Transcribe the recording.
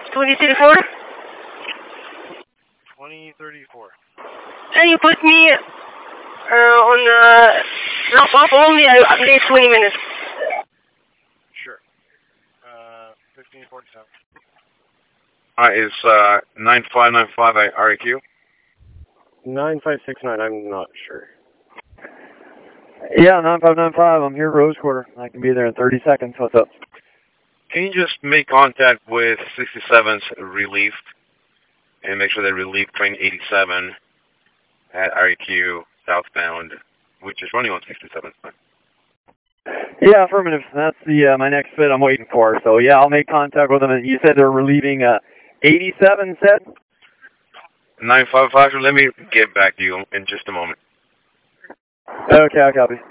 2034? 2034. Can you put me on drop off only? I'm late 20 minutes. Sure. 1547. Is 9595 REQ? 9569, I'm not sure. Yeah, 9595, I'm here at Rose Quarter. I can be there in 30 seconds. What's up? Can you just make contact with 67's relief and make sure they relieve train 87 at REQ southbound, which is running on 67. Yeah, affirmative. That's the my next fit I'm waiting for. So yeah, I'll make contact with them. And you said they're relieving 87, said? 955, let me get back to you in just a moment. Okay, I copy.